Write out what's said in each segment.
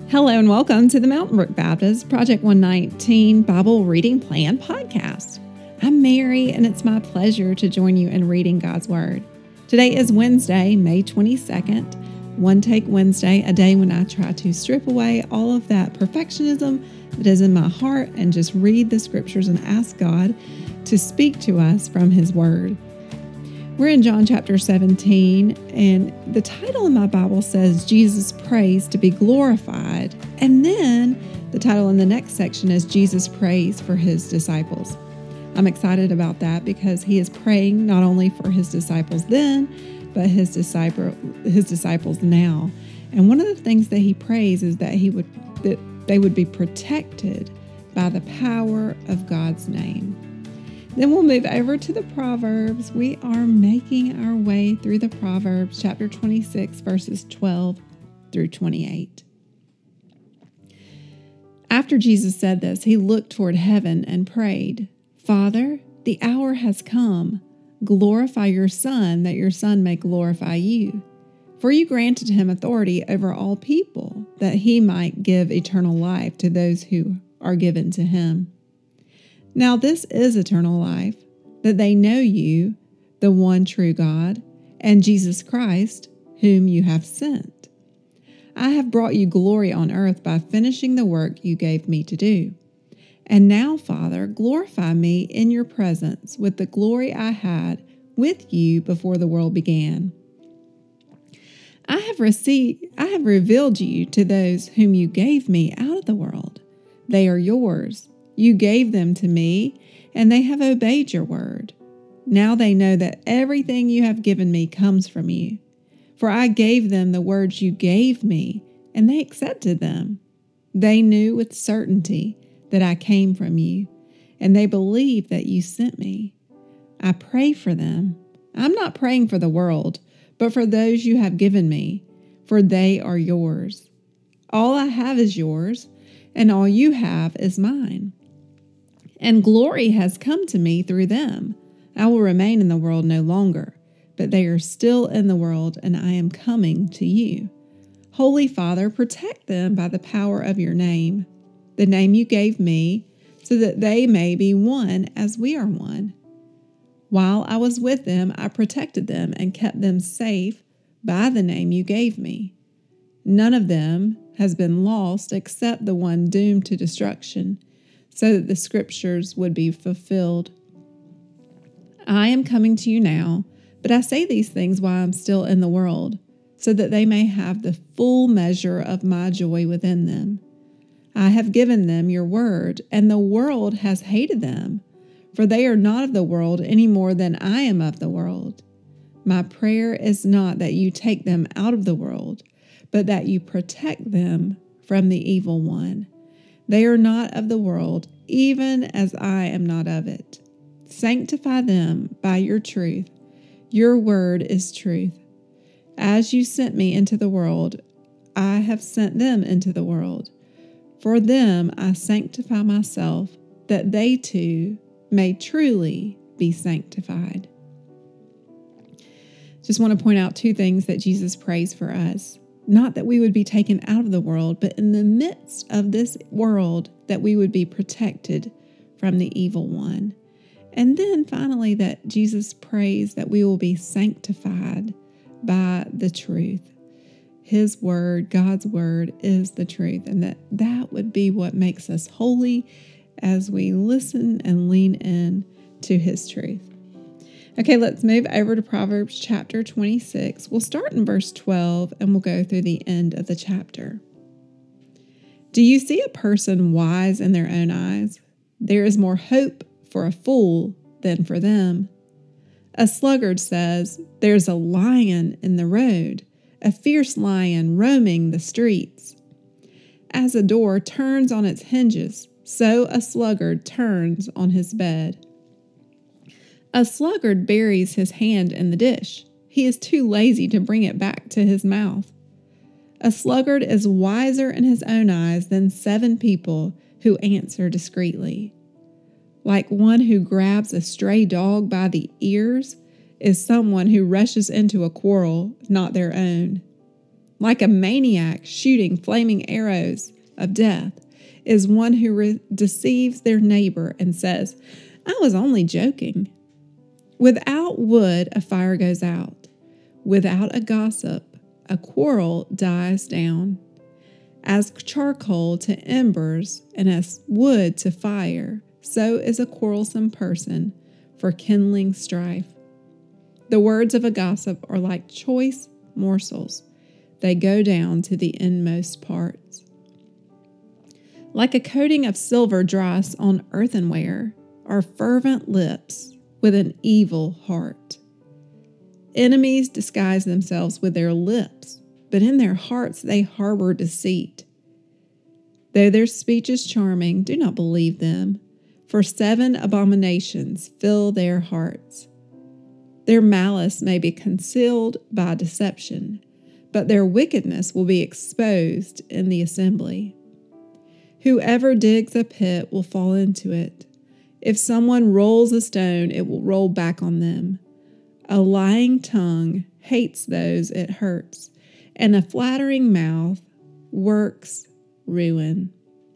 Hello and welcome to the Mountain Brook Baptist Project 119 Bible Reading Plan podcast. I'm Mary, and it's my pleasure to join you in reading God's Word. Today is Wednesday, May 22nd, One Take Wednesday, a day when I try to strip away all of that perfectionism that is in my heart and just read the scriptures and ask God to speak to us from His Word. We're in John chapter 17, and the title in my Bible says, Jesus Prays to be Glorified. And then the title in the next section is Jesus Prays for His Disciples. I'm excited about that because He is praying not only for His disciples then, but His disciples now. And one of the things that He prays is that they would be protected by the power of God's name. Then we'll move over to the Proverbs. We are making our way through the Proverbs, chapter 26, verses 12 through 28. After Jesus said this, He looked toward heaven and prayed, Father, the hour has come. Glorify your Son, that your Son may glorify you. For you granted Him authority over all people, that He might give eternal life to those who are given to Him. Now this is eternal life, that they know you, the one true God, and Jesus Christ, whom you have sent. I have brought you glory on earth by finishing the work you gave me to do. And now, Father, glorify me in your presence with the glory I had with you before the world began. I have revealed you to those whom you gave me out of the world. They are yours. You gave them to me, and they have obeyed your word. Now they know that everything you have given me comes from you. For I gave them the words you gave me, and they accepted them. They knew with certainty that I came from you, and they believe that you sent me. I pray for them. I'm not praying for the world, but for those you have given me, for they are yours. All I have is yours, and all you have is mine. And glory has come to me through them. I will remain in the world no longer, but they are still in the world, and I am coming to you. Holy Father, protect them by the power of your name, the name you gave me, so that they may be one as we are one. While I was with them, I protected them and kept them safe by the name you gave me. None of them has been lost except the one doomed to destruction, so that the scriptures would be fulfilled. I am coming to you now, but I say these things while I'm still in the world, so that they may have the full measure of my joy within them. I have given them your word, and the world has hated them, for they are not of the world any more than I am of the world. My prayer is not that you take them out of the world, but that you protect them from the evil one. They are not of the world, even as I am not of it. Sanctify them by your truth. Your word is truth. As you sent me into the world, I have sent them into the world. For them I sanctify myself, that they too may truly be sanctified. Just want to point out two things that Jesus prays for us. Not that we would be taken out of the world, but in the midst of this world, that we would be protected from the evil one. And then finally, that Jesus prays that we will be sanctified by the truth. His word, God's word, is the truth, and that would be what makes us holy as we listen and lean in to His truth. Okay, let's move over to Proverbs chapter 26. We'll start in verse 12 and we'll go through the end of the chapter. Do you see a person wise in their own eyes? There is more hope for a fool than for them. A sluggard says, there's a lion in the road, a fierce lion roaming the streets. As a door turns on its hinges, so a sluggard turns on his bed. A sluggard buries his hand in the dish. He is too lazy to bring it back to his mouth. A sluggard is wiser in his own eyes than 7 people who answer discreetly. Like one who grabs a stray dog by the ears is someone who rushes into a quarrel not their own. Like a maniac shooting flaming arrows of death is one who deceives their neighbor and says, "I was only joking." Without wood, a fire goes out. Without a gossip, a quarrel dies down. As charcoal to embers and as wood to fire, so is a quarrelsome person for kindling strife. The words of a gossip are like choice morsels. They go down to the inmost parts. Like a coating of silver dross on earthenware are fervent lips with an evil heart. Enemies disguise themselves with their lips, but in their hearts they harbor deceit. Though their speech is charming, do not believe them, for 7 abominations fill their hearts. Their malice may be concealed by deception, but their wickedness will be exposed in the assembly. Whoever digs a pit will fall into it. If someone rolls a stone, it will roll back on them. A lying tongue hates those it hurts, and a flattering mouth works ruin.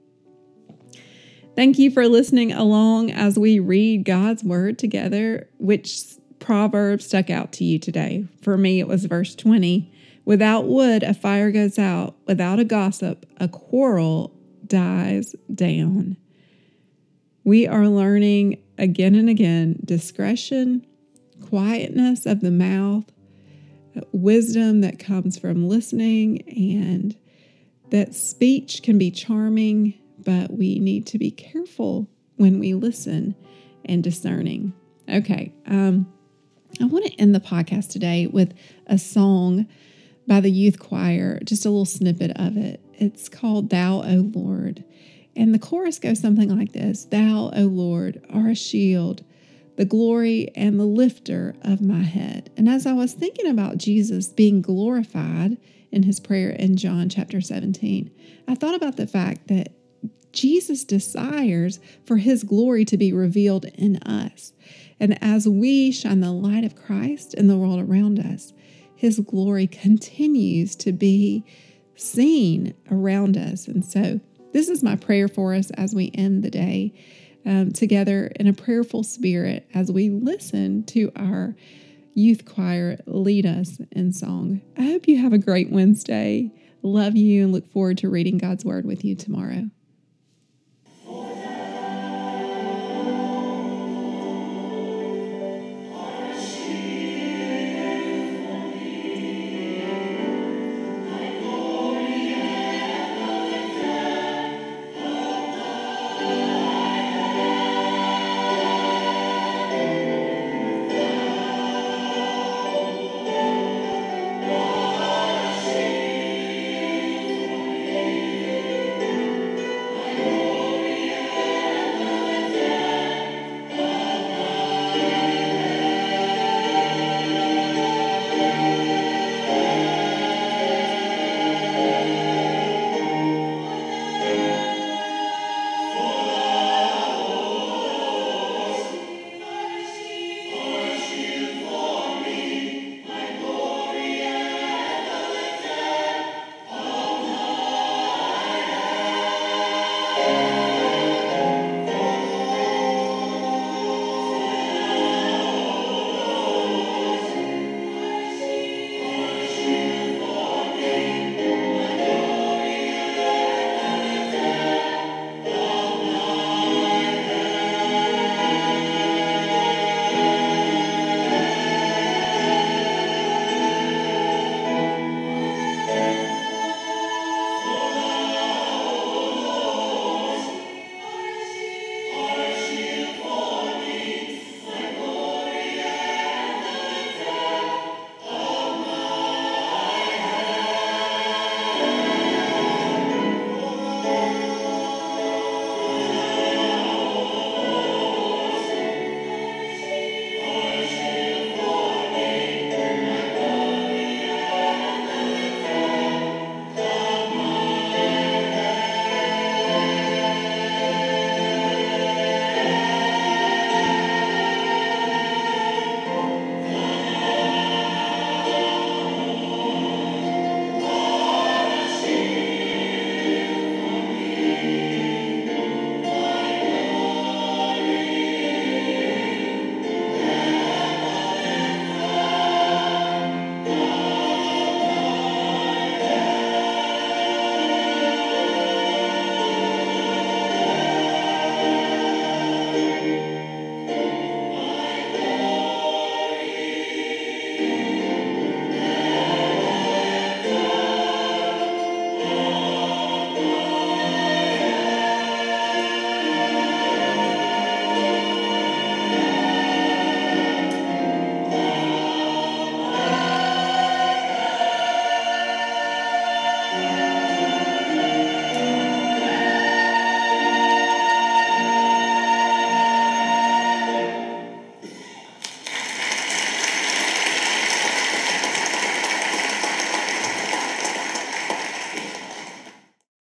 Thank you for listening along as we read God's Word together. Which proverb stuck out to you today? For me, it was verse 20. Without wood, a fire goes out. Without a gossip, a quarrel dies down. We are learning again and again discretion, quietness of the mouth, wisdom that comes from listening, and that speech can be charming, but we need to be careful when we listen and discerning. Okay, I want to end the podcast today with a song by the youth choir, just a little snippet of it. It's called Thou, O Lord. And the chorus goes something like this: Thou, O Lord, are a shield, the glory and the lifter of my head. And as I was thinking about Jesus being glorified in his prayer in John chapter 17, I thought about the fact that Jesus desires for his glory to be revealed in us. And as we shine the light of Christ in the world around us, his glory continues to be seen around us. And so this is my prayer for us as we end the day together in a prayerful spirit as we listen to our youth choir lead us in song. I hope you have a great Wednesday. Love you and look forward to reading God's Word with you tomorrow.